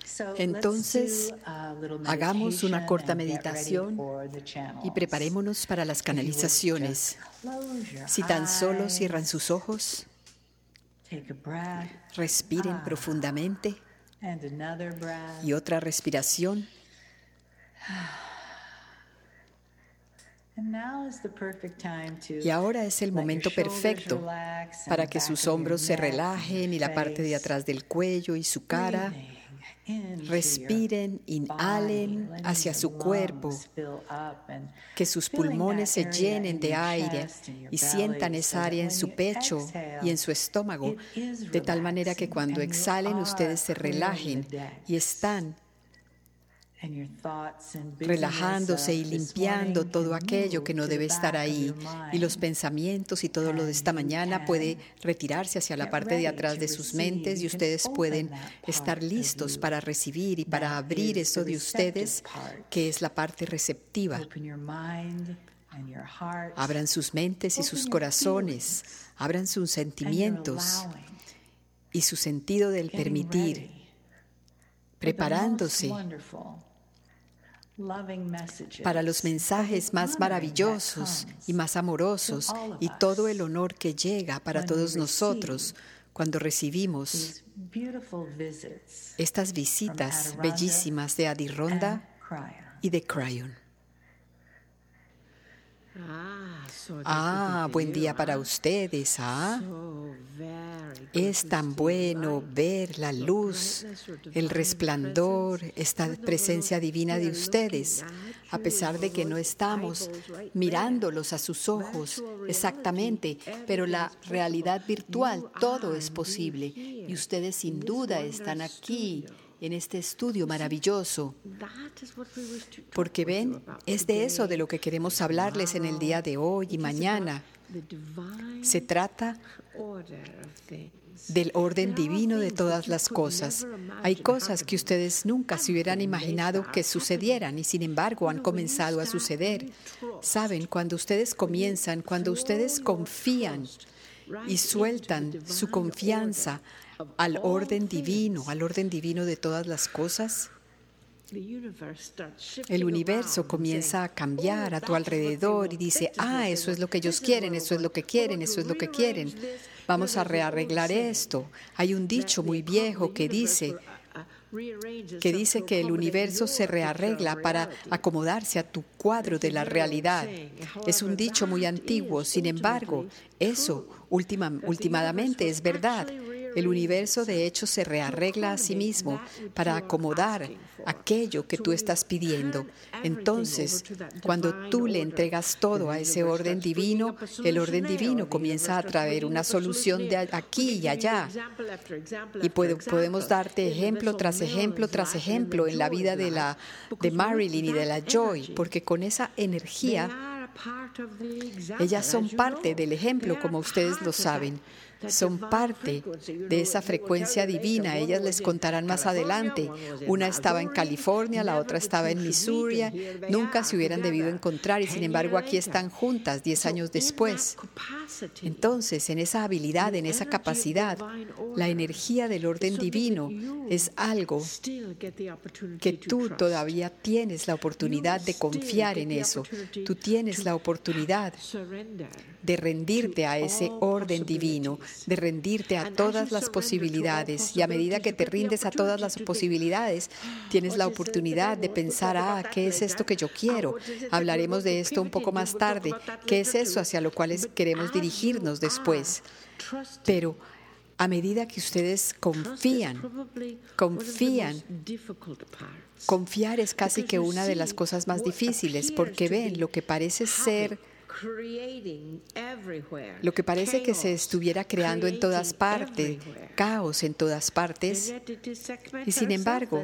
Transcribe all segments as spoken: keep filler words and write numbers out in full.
Entonces, hagamos una corta meditación y preparémonos para las canalizaciones. Si tan solo cierran sus ojos, respiren profundamente y otra respiración. Y ahora es el momento perfecto para que sus hombros se relajen y la parte de atrás del cuello y su cara. Respiren, inhalen hacia su cuerpo, que sus pulmones se llenen de aire y sientan esa área en su pecho y en su estómago, de tal manera que cuando exhalen ustedes se relajen y están relajándose y limpiando todo aquello que no debe estar ahí, y los pensamientos y todo lo de esta mañana puede retirarse hacia la parte de atrás de sus mentes y ustedes pueden estar listos para recibir y para abrir eso de ustedes que es la parte receptiva. Abran sus mentes y sus corazones, abran sus sentimientos y su sentido del permitir, preparándose para los mensajes más maravillosos y más amorosos y todo el honor que llega para todos nosotros cuando recibimos estas visitas bellísimas de Adironda y de Cryon. Ah, buen día para ustedes, ¿ah? Es tan bueno ver la luz, el resplandor, esta presencia divina de ustedes, a pesar de que no estamos mirándolos a sus ojos exactamente, pero la realidad virtual, todo es posible, y ustedes sin duda están aquí en este estudio maravilloso, porque ven, es de eso de lo que queremos hablarles en el día de hoy y mañana. Se trata del orden divino de todas las cosas. Hay cosas que ustedes nunca se hubieran imaginado que sucedieran y sin embargo han comenzado a suceder. Saben, cuando ustedes comienzan, cuando ustedes confían y sueltan su confianza al orden divino, al orden divino de todas las cosas, el universo comienza a cambiar a tu alrededor y dice, ah, eso es lo que ellos quieren, eso es lo que quieren, eso es lo que quieren. Vamos a rearreglar esto. Hay un dicho muy viejo que dice que dice que el universo se rearregla para acomodarse a tu cuadro de la realidad. Es un dicho muy antiguo, sin embargo, eso última, últimamente es verdad. El universo, de hecho, se rearregla a sí mismo para acomodar aquello que tú estás pidiendo. Entonces, cuando tú le entregas todo a ese orden divino, el orden divino comienza a traer una solución de aquí y allá. Y puede, podemos darte ejemplo tras ejemplo tras ejemplo en la vida de, la, de Marilyn y de la Joy, porque con esa energía, ellas son parte del ejemplo, como ustedes lo saben. Son parte de esa frecuencia divina. Ellas les contarán más adelante. Una estaba en California, la otra estaba en Missouri. Nunca se hubieran debido encontrar y sin embargo aquí están juntas diez años después. Entonces, en esa habilidad, en esa capacidad, la energía del orden divino es algo que tú todavía tienes la oportunidad de confiar en eso. Tú tienes la oportunidad de rendirte a ese orden divino, de rendirte a todas las posibilidades. Y a medida que te rindes a todas las posibilidades, tienes la oportunidad de pensar, ah, ¿qué es esto que yo quiero? Hablaremos de esto un poco más tarde. ¿Qué es eso hacia lo cual queremos dirigirnos después? Pero a medida que ustedes confían, confían, confiar es casi que una de las cosas más difíciles, porque ven lo que parece ser Lo que parece que se estuviera creando en todas partes, caos en todas partes, y sin embargo,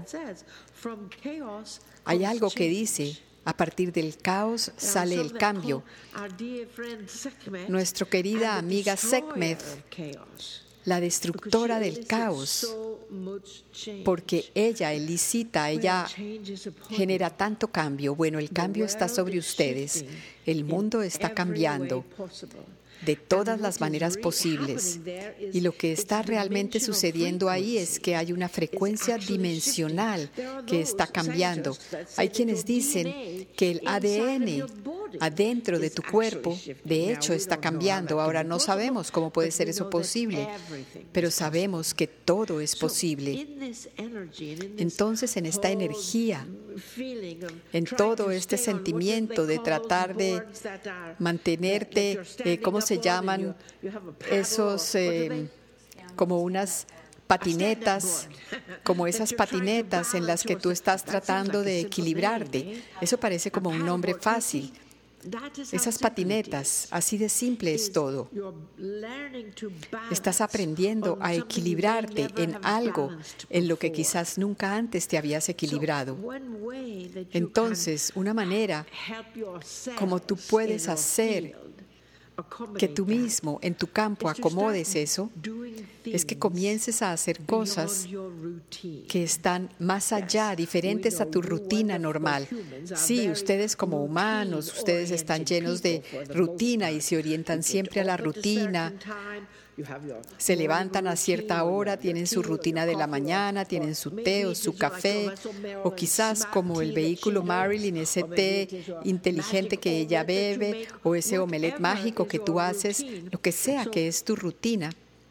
hay algo que dice, a partir del caos sale el cambio. Nuestra querida amiga Sekhmet la destructora del caos, porque ella elicita, ella genera tanto cambio. Bueno, el cambio está sobre ustedes. El mundo está cambiando de todas las maneras posibles. Y lo que está realmente sucediendo ahí es que hay una frecuencia dimensional que está cambiando. Hay quienes dicen que el A D N adentro de tu cuerpo, de hecho, está cambiando. Ahora no sabemos cómo puede ser eso posible, pero sabemos que todo es posible. Entonces, en esta energía, en todo este sentimiento de tratar de mantenerte, eh, ¿cómo se llaman esos, eh, como unas patinetas, como esas patinetas en las que tú estás tratando de equilibrarte? Eso parece como un nombre fácil. Esas patinetas, así de simple es todo. Estás aprendiendo a equilibrarte en algo en lo que quizás nunca antes te habías equilibrado. Entonces, una manera como tú puedes hacer que tú mismo en tu campo acomodes eso es que comiences a hacer cosas que están más allá, diferentes a tu rutina normal. Sí, ustedes como humanos, ustedes están llenos de rutina y se orientan siempre a la rutina. Se levantan a cierta hora, tienen su rutina de la mañana, tienen su té o su café, o quizás como el vehículo Marilyn, ese té inteligente que ella bebe, o ese omelette mágico que tú haces, lo que sea que es tu rutina.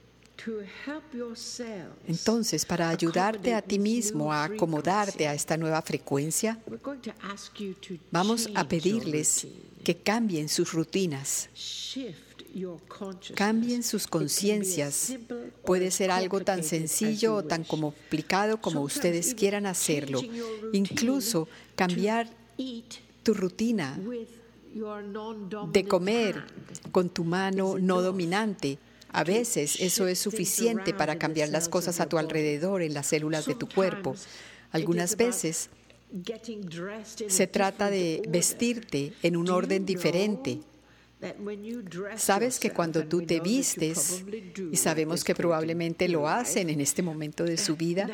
Entonces, para ayudarte a ti mismo a acomodarte a esta nueva frecuencia, vamos a pedirles que cambien sus rutinas. Cambien sus conciencias. Puede ser algo tan sencillo o tan complicado como ustedes quieran hacerlo. Incluso cambiar tu rutina de comer con tu mano no dominante. A veces eso es suficiente para cambiar las cosas a tu alrededor en las células de tu cuerpo. Algunas veces se trata de vestirte en un orden diferente. Sabes que cuando tú te vistes, y sabemos que probablemente lo hacen en este momento de su vida,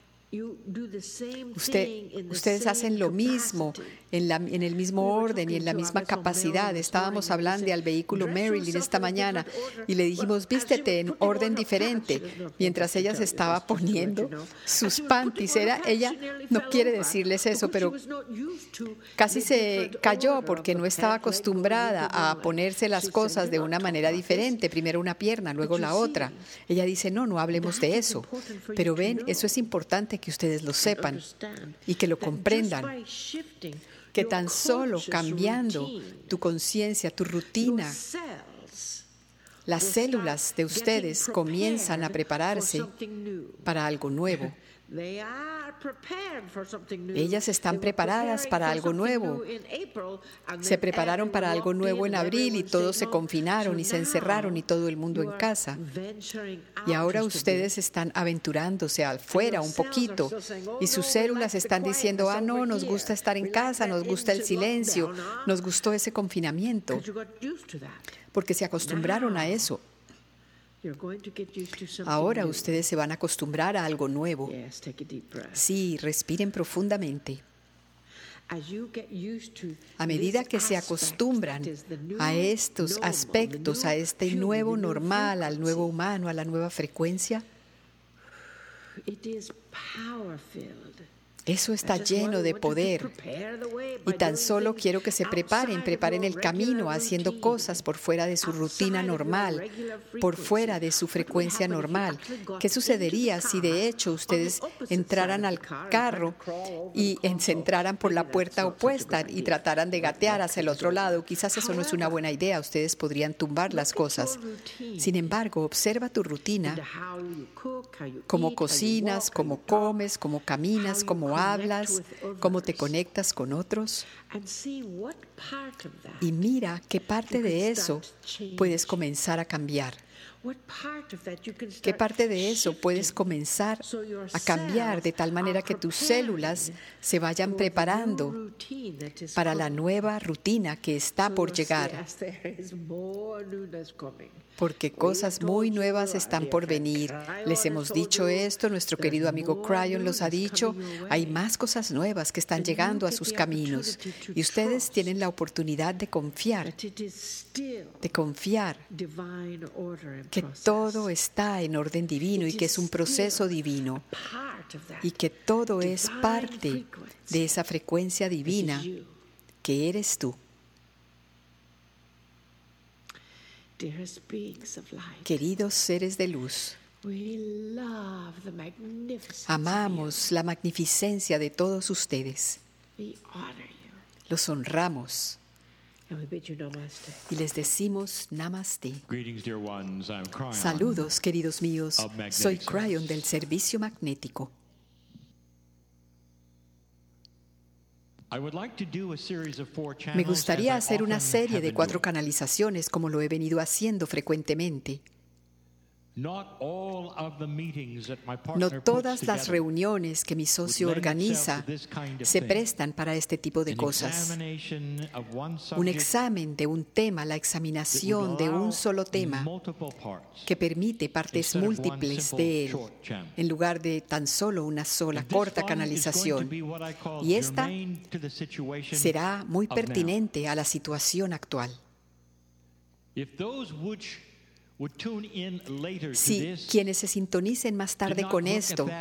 Usted, ustedes hacen lo mismo en, la, en el mismo orden y en la misma capacidad. Estábamos hablando al vehículo Marilyn esta mañana y le dijimos, vístete en orden diferente, mientras ella se estaba poniendo sus panties. Era, ella no quiere decirles eso, pero casi se cayó porque no estaba acostumbrada a ponerse las cosas de una manera diferente. Primero una pierna, luego la otra. Ella dice, no, no hablemos de eso. Pero ven, eso es importante que ustedes lo sepan y que lo comprendan, que tan solo cambiando tu conciencia, tu rutina, las células de ustedes comienzan a prepararse para algo nuevo. Ellas están preparadas para algo nuevo. Se prepararon para algo nuevo en abril y todos se confinaron y se encerraron y todo el mundo en casa. Y ahora ustedes están aventurándose afuera un poquito y sus células están diciendo, ah, no, nos gusta estar en casa, nos gusta el silencio, nos gustó ese confinamiento, porque se acostumbraron a eso. Ahora ustedes se van a acostumbrar a algo nuevo. Sí, respiren profundamente. A medida que se acostumbran a estos aspectos, a este nuevo normal, al nuevo humano, a la nueva frecuencia, eso está lleno de poder. Y tan solo quiero que se preparen, preparen el camino haciendo cosas por fuera de su rutina normal, por fuera de su frecuencia normal. ¿Qué sucedería si de hecho ustedes entraran al carro y se entraran por la puerta opuesta y trataran de gatear hacia el otro lado? Quizás eso no es una buena idea, ustedes podrían tumbar las cosas. Sin embargo, observa tu rutina, cómo cocinas, cómo comes, cómo caminas, cómo hablas, cómo te conectas con otros, y mira qué parte de eso puedes comenzar a cambiar. ¿Qué parte de eso puedes comenzar a cambiar de tal manera que tus células se vayan preparando para la nueva rutina que está por llegar? Porque cosas muy nuevas están por venir. Les hemos dicho esto, nuestro querido amigo Cryon los ha dicho. Hay más cosas nuevas que están llegando a sus caminos. Y ustedes tienen la oportunidad de confiar, de confiar que todo está en orden divino y que es un proceso divino y que todo es parte de esa frecuencia divina que eres tú. Queridos seres de luz, amamos la magnificencia de todos ustedes. Los honramos y les decimos Namaste. Saludos, queridos míos. Soy Cryon del Servicio Magnético. Me gustaría hacer una serie de cuatro canalizaciones como lo he venido haciendo frecuentemente. No todas las reuniones que mi socio organiza se prestan para este tipo de cosas. Un examen de un tema, la examinación de un solo tema que permite partes múltiples de él en lugar de tan solo una sola corta canalización. Y esta será muy pertinente a la situación actual. Si quienes se sintonicen más tarde con esto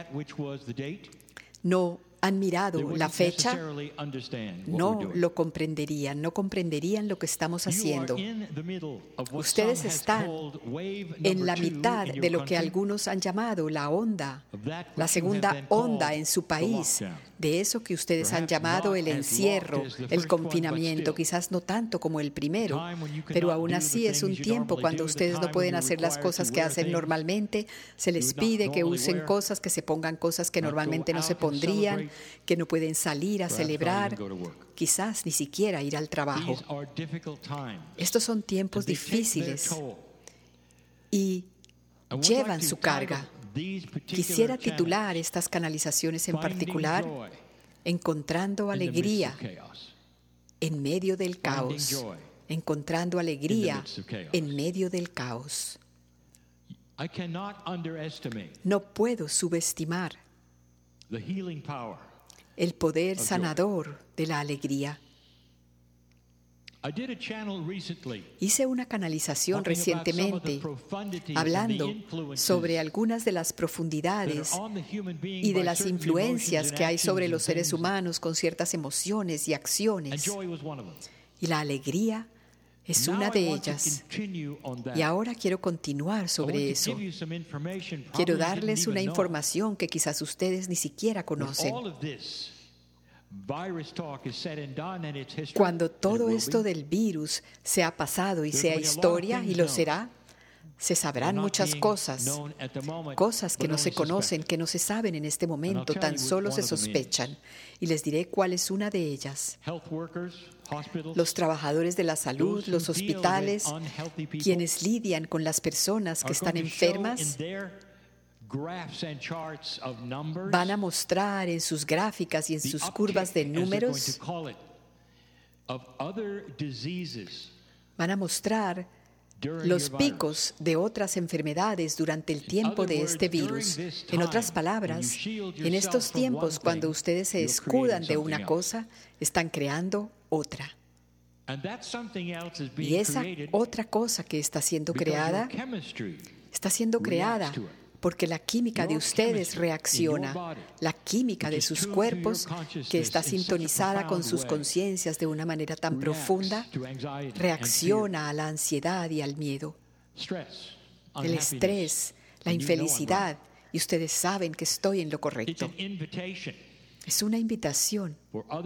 no han mirado la fecha, no lo comprenderían, no comprenderían lo que estamos haciendo. Ustedes están en la mitad de lo que algunos han llamado la onda, la segunda onda en su país, de eso que ustedes han llamado el encierro, el confinamiento, quizás no tanto como el primero, pero aún así es un tiempo cuando ustedes no pueden hacer las cosas que hacen normalmente, se les pide que usen cosas, que se pongan cosas que normalmente no se pondrían, que no pueden salir a celebrar, quizás ni siquiera ir al trabajo. Estos son tiempos difíciles y llevan su carga. Quisiera titular estas canalizaciones en particular, Encontrando alegría en medio del caos. Encontrando alegría en medio del caos. No puedo subestimar el poder sanador de la alegría. Hice una canalización recientemente hablando sobre algunas de las profundidades y de las influencias que hay sobre los seres humanos con ciertas emociones y acciones. Y la alegría es una de ellas. Y ahora quiero continuar sobre eso. Quiero darles una información que quizás ustedes ni siquiera conocen. Cuando todo esto del virus se ha pasado y sea historia, y lo será, se sabrán muchas cosas, cosas que no se conocen, que no se saben en este momento, tan solo se sospechan. Y les diré cuál es una de ellas. Los trabajadores de la salud, los hospitales, quienes lidian con las personas que están enfermas, van a mostrar en sus gráficas y en sus curvas de números, van a mostrar los picos de otras enfermedades durante el tiempo de este virus. En otras palabras, en estos tiempos, cuando ustedes se escudan de una cosa, están creando otra. Y esa otra cosa que está siendo creada, está siendo creada porque la química de ustedes reacciona, la química de sus cuerpos, que está sintonizada con sus conciencias de una manera tan profunda, reacciona a la ansiedad y al miedo, el estrés, la infelicidad, y ustedes saben que estoy en lo correcto. Es una invitación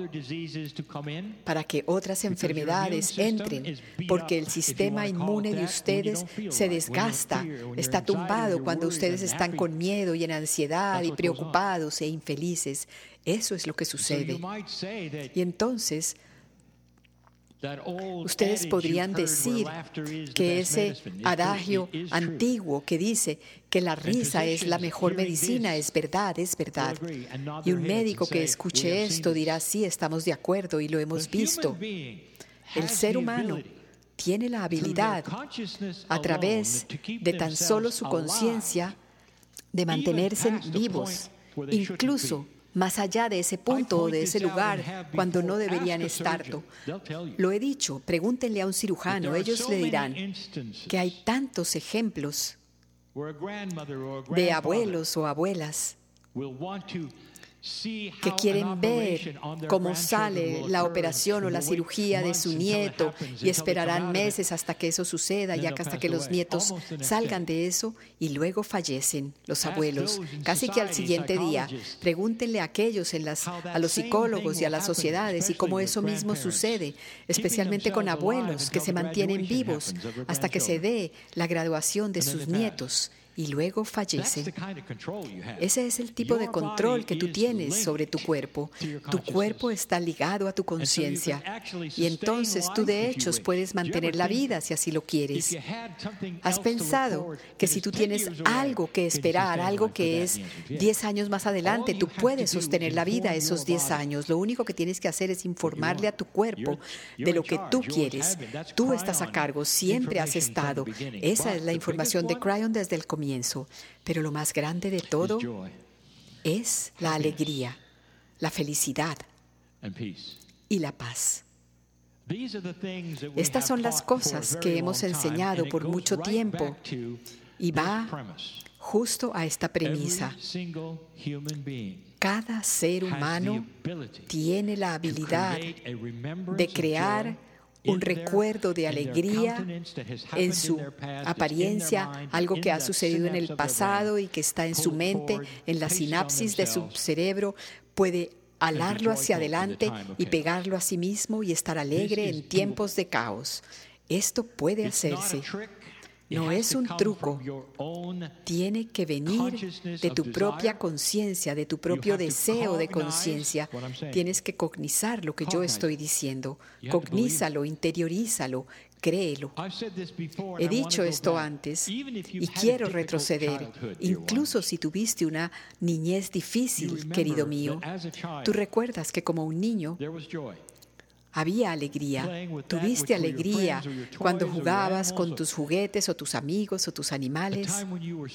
para que otras enfermedades entren, porque el sistema inmune de ustedes se desgasta, está tumbado cuando ustedes están con miedo y en ansiedad y preocupados e infelices. Eso es lo que sucede. Y entonces Ustedes podrían decir que ese adagio antiguo que dice que la risa es la mejor medicina es verdad, es verdad. Y un médico que escuche esto dirá, sí, estamos de acuerdo y lo hemos visto. El ser humano tiene la habilidad, a través de tan solo su conciencia, de mantenerse vivos, incluso más allá de ese punto o de ese lugar cuando no deberían estarlo. Lo he dicho, pregúntenle a un cirujano, ellos le dirán que hay tantos ejemplos de abuelos o abuelas que quieren ver cómo sale la operación o la cirugía de su nieto y esperarán meses hasta que eso suceda y hasta que los nietos salgan de eso y luego fallecen los abuelos. Casi que al siguiente día, pregúntenle a aquellos, en las, a los psicólogos y a las sociedades y cómo eso mismo sucede, especialmente con abuelos que se mantienen vivos hasta que se dé la graduación de sus nietos y luego fallece. Ese es el tipo de control que tú tienes sobre tu cuerpo. Tu cuerpo está ligado a tu conciencia y entonces tú de hecho puedes mantener la vida si así lo quieres. ¿Has pensado que si tú tienes algo que esperar, algo que es diez años más adelante, tú puedes sostener la vida esos diez años? Lo único que tienes que hacer es informarle a tu cuerpo de lo que tú quieres. Tú estás a cargo, siempre has estado. Esa es la información de Cryon desde el comienzo. Pero lo más grande de todo es la alegría, la felicidad y la paz. Estas son las cosas que hemos enseñado por mucho tiempo y va justo a esta premisa. Cada ser humano tiene la habilidad de crear un recuerdo de alegría en su apariencia, algo que ha sucedido en el pasado y que está en su mente, en la sinapsis de su cerebro, puede alarlo hacia adelante y pegarlo a sí mismo y estar alegre en tiempos de caos. Esto puede hacerse. No es un truco. Tiene que venir de tu propia conciencia, de tu propio deseo de conciencia. Tienes que cognizar lo que yo estoy diciendo. Cognízalo, interiorízalo, créelo. He dicho esto antes y quiero retroceder. Incluso si tuviste una niñez difícil, querido mío, tú recuerdas que como un niño había alegría. Tuviste alegría cuando jugabas con tus juguetes o tus amigos o tus animales.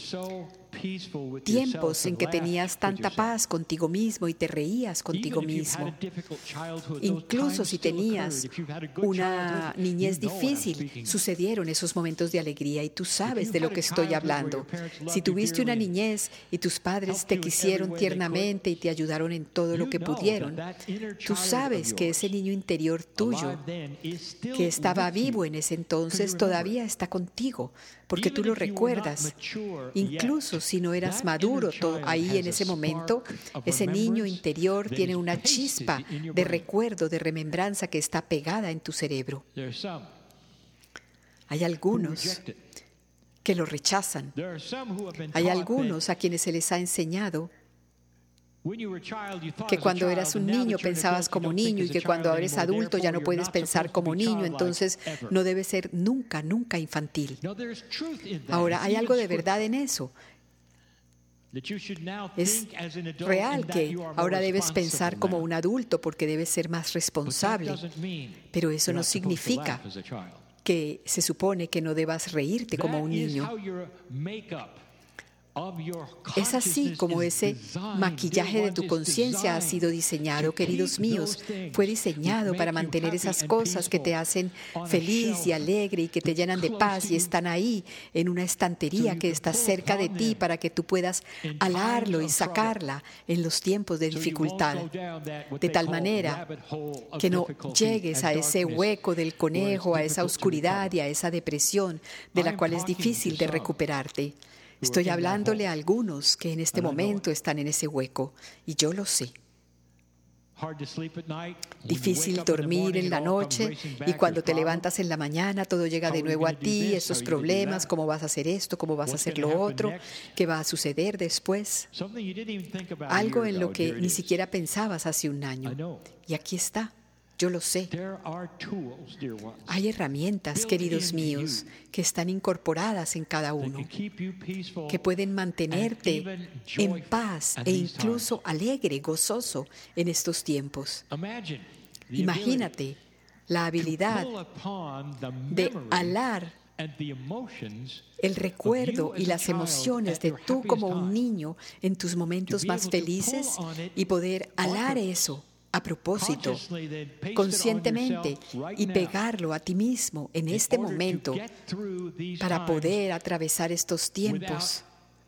Tiempos en que tenías tanta paz contigo mismo y te reías contigo mismo. Incluso si tenías una niñez difícil, sucedieron esos momentos de alegría y tú sabes de lo que estoy hablando. Si tuviste una niñez y tus padres te quisieron tiernamente y te ayudaron en todo lo que pudieron, tú sabes que ese niño interior tuyo, que estaba vivo en ese entonces, todavía está contigo, porque tú lo recuerdas. Incluso si no eras maduro todo ahí en ese momento, ese niño interior tiene una chispa de recuerdo, de remembranza que está pegada en tu cerebro. Hay algunos que lo rechazan. Hay algunos a quienes se les ha enseñado que cuando eras un niño pensabas como niño y que cuando eres adulto ya no puedes pensar como niño, entonces no debes ser nunca, nunca infantil. Ahora, hay algo de verdad en eso. Es real que ahora debes pensar como un adulto porque debes ser más responsable, pero eso no significa que se supone que no debas reírte como un niño. Es así como ese maquillaje de tu conciencia ha sido diseñado, queridos míos. Fue diseñado para mantener esas cosas que te hacen feliz y alegre y que te llenan de paz y están ahí en una estantería que está cerca de ti para que tú puedas alarlo y sacarla en los tiempos de dificultad. De tal manera que no llegues a ese hueco del conejo, a esa oscuridad y a esa depresión de la cual es difícil de recuperarte. Estoy hablándole a algunos que en este momento están en ese hueco, y yo lo sé. Difícil dormir en la noche, y cuando te levantas en la mañana todo llega de nuevo a ti, esos problemas, cómo vas a hacer esto, cómo vas a hacer lo otro, qué va a suceder después. Algo en lo que ni siquiera pensabas hace un año. Y aquí está. Yo lo sé. Hay herramientas, queridos míos, que están incorporadas en cada uno, que pueden mantenerte en paz e incluso alegre, gozoso en estos tiempos. Imagínate la habilidad de alar el recuerdo y las emociones de tú como un niño en tus momentos más felices y poder alar eso a propósito, conscientemente, y pegarlo a ti mismo en este momento para poder atravesar estos tiempos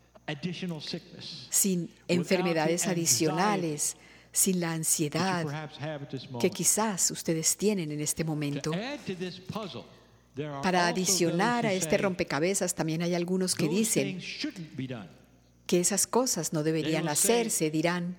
sin enfermedades adicionales, sin la ansiedad que quizás ustedes tienen en este momento. Para adicionar a este rompecabezas, también hay algunos que dicen que esas cosas no deberían hacerse. Dirán,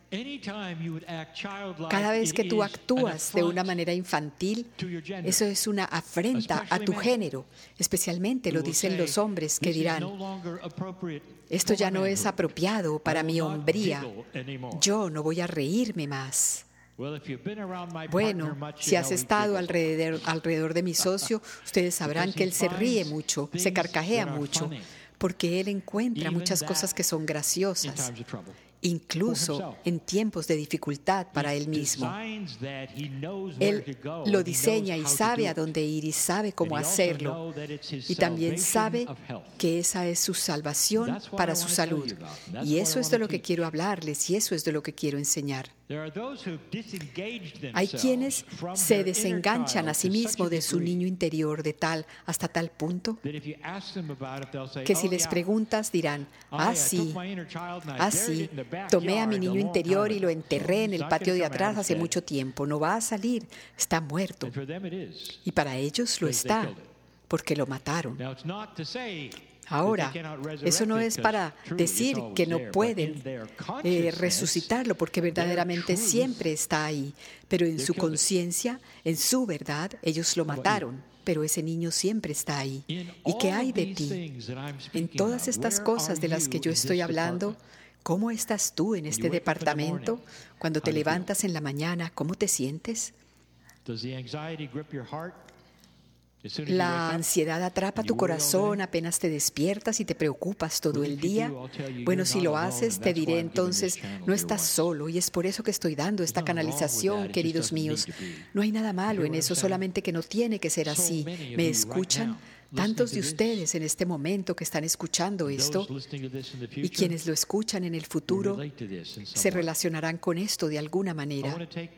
cada vez que tú actúas de una manera infantil, eso es una afrenta a tu género. Especialmente lo dicen los hombres, que dirán, esto ya no es apropiado para mi hombría. Yo no voy a reírme más. Bueno, si has estado alrededor, alrededor de mi socio, ustedes sabrán que él se ríe mucho, se carcajea mucho, porque él encuentra muchas cosas que son graciosas, incluso en tiempos de dificultad para él mismo. Él lo diseña y sabe a dónde ir y sabe cómo hacerlo. Y también sabe que esa es su salvación para su salud. Y eso es de lo que quiero hablarles y eso es de lo que quiero enseñar. Hay quienes se desenganchan a sí mismos de su niño interior de tal hasta tal punto que si les preguntas dirán, ah, sí, ah, sí, tomé a mi niño interior y lo enterré en el patio de atrás hace mucho tiempo. No va a salir, está muerto. Y para ellos lo está, porque lo mataron. Ahora, eso no es para decir que no pueden eh, resucitarlo, porque verdaderamente siempre está ahí. Pero en su conciencia, en su verdad, ellos lo mataron. Pero ese niño siempre está ahí. ¿Y qué hay de ti? En todas estas cosas de las que yo estoy hablando, ¿cómo estás tú en este departamento? Cuando te levantas en la mañana, ¿cómo te sientes? ¿La ansiedad atrapa tu corazón apenas te despiertas y te preocupas todo el día? Bueno, si lo haces, te diré entonces, no estás solo y es por eso que estoy dando esta canalización, queridos míos. No hay nada malo en eso, solamente que no tiene que ser así. ¿Me escuchan? Tantos de ustedes en este momento que están escuchando esto y quienes lo escuchan en el futuro se relacionarán con esto de alguna manera.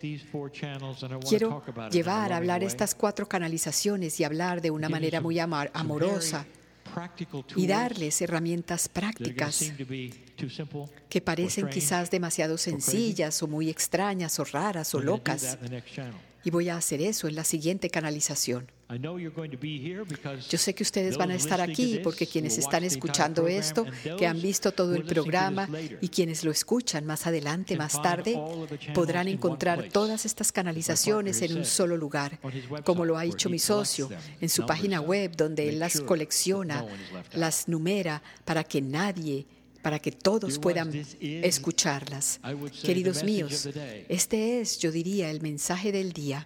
Quiero llevar a hablar estas cuatro canalizaciones y hablar de una manera muy amor- amorosa y darles herramientas prácticas que parecen quizás demasiado sencillas o muy extrañas o raras o locas. Y voy a hacer eso en la siguiente canalización. Yo sé que ustedes van a estar aquí porque quienes están escuchando esto, que han visto todo el programa y quienes lo escuchan más adelante, más tarde, podrán encontrar todas estas canalizaciones en un solo lugar, como lo ha hecho mi socio, en su página web donde él las colecciona, las numera para que nadie para que todos puedan escucharlas. Queridos míos, este es, yo diría, el mensaje del día.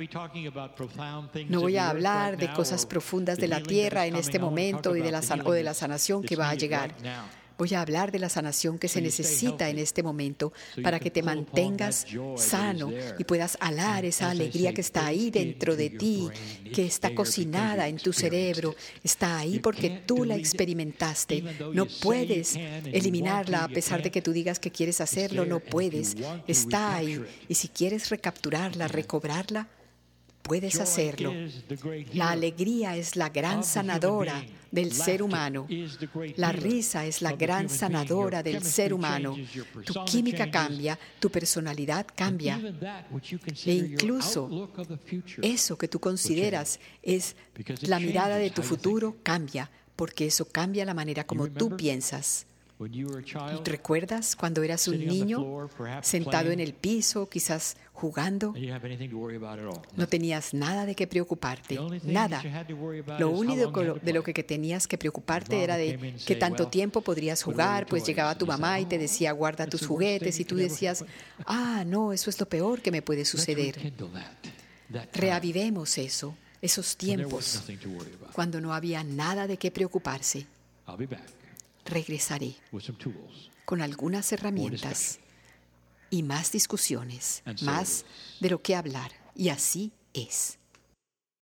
No voy a hablar de cosas profundas de la tierra en este momento y de la san- o de la sanación que va a llegar. Voy a hablar de la sanación que se necesita en este momento para que te mantengas sano y puedas alar esa alegría que está ahí dentro de ti, que está cocinada en tu cerebro, está ahí porque tú la experimentaste. No puedes eliminarla a pesar de que tú digas que quieres hacerlo, no puedes. Está ahí. Y si quieres recapturarla, recobrarla, puedes hacerlo. La alegría es la gran sanadora del ser humano. La risa es la gran sanadora del ser humano. Tu química cambia, tu personalidad cambia. E incluso eso que tú consideras es la mirada de tu futuro cambia, porque eso cambia la manera como tú piensas. ¿Recuerdas cuando eras un niño sentado en el piso, quizás jugando? No tenías nada de qué preocuparte, nada. Lo único de lo que tenías que preocuparte era de qué tanto tiempo podrías jugar, pues llegaba tu mamá y te decía guarda tus juguetes y tú decías, ah, no, eso es lo peor que me puede suceder. Reavivemos eso, esos tiempos, cuando no había nada de qué preocuparse. Regresaré con algunas herramientas y más discusiones, más de lo que hablar. Y así es.